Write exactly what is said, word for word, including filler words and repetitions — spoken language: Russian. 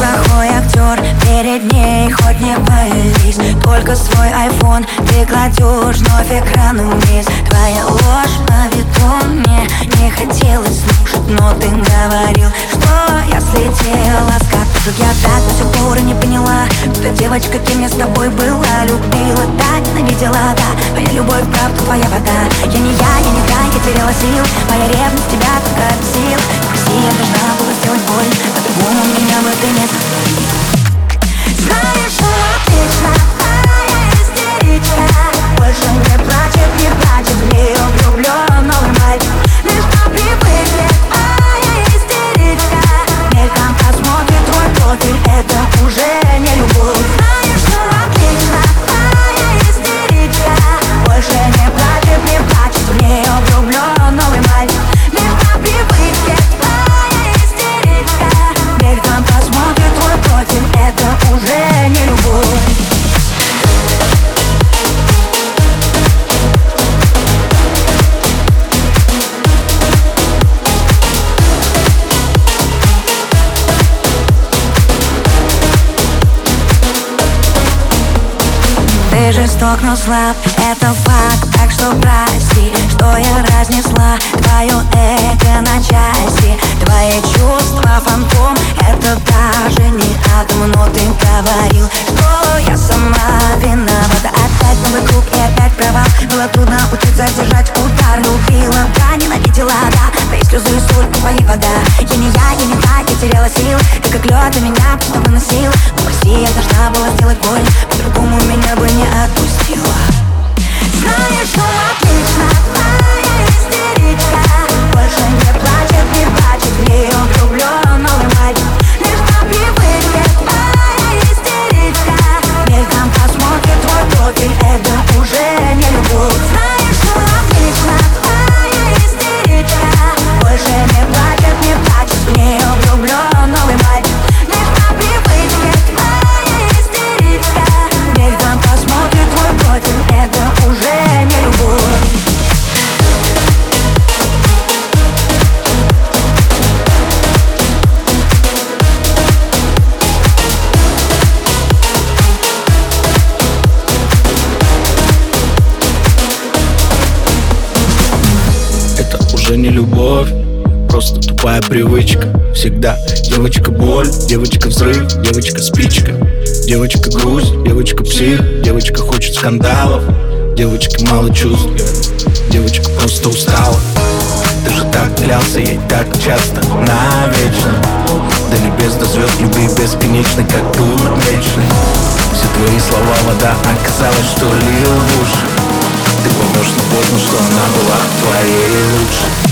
плохой актер, перед ней хоть не пались. Только свой айфон ты кладешь вновь экран вниз. Твоя ложь на виду мне не хотелось слушать, но ты говорил, что я слетела с катушек. Я так до сих пор и не поняла, кто девочка, кем я с тобой была. Любила, да, ненавидела, да, моя любовь, правда, твоя вода. Я не я, я не та, я теряла сил, моя ревность тебя только бесила. Прости, я должна была сделать боль, по-другому меня бы ты не забыл. Знаешь, что отлично, моя истеричка больше не плачет, не плачет, в нее влюблен новый мальчик. Лишь по привычке, моя истеричка мельком посмотрит твой профиль, это уже не любовь. Знаешь, что отлично, моя истеричка больше не плачет, не плачет, в нее влюблен новый мальчик. Лишь по привычке, моя истеричка мельком посмотрит твой профиль, это уже не любовь. Ты жесток, но слаб, это факт, так что прости, что я разнесла твое эго на части. Твои чувства фантом, это даже не атом, но ты говорил, что я сама виновата. Опять новый круг и опять провал, было трудно учиться держать удар. Любила, да, ненавидела, да, твои слезы и соль, твои вода. Я не я, я не та, я теряла сил, ты как лед, ты меня просто выносил. Но прости, я должна была сделать боль, по-другому меня бы не отпустила. Знаешь, что отлично, моя истеричка больше не плачет, не плачет, в нее влюблен новый мальчик. Лишь по привычке, моя истеричка мельком посмотрит твой профиль, это уже не любовь. Знаешь, что отлично, моя истеричка больше не плачет, не плачет, в нее влюблен новый мальчик. Лишь по привычке, моя истеричка мельком посмотрит твой профиль, это уже не любовь. Это уже не любовь, просто тупая привычка. Всегда девочка боль, девочка взрыв, девочка спичка, девочка грусть, девочка псих, девочка хочет скандалов, девочка мало чувств, девочка просто устала. Ты же так клялся ей так часто, навечно. До небес, до звезд, любви бесконечной, как дур вечный. Все твои слова вода, оказалось, что лил в уши. Ты поймешь, но поздно, что она была твоей лучшей.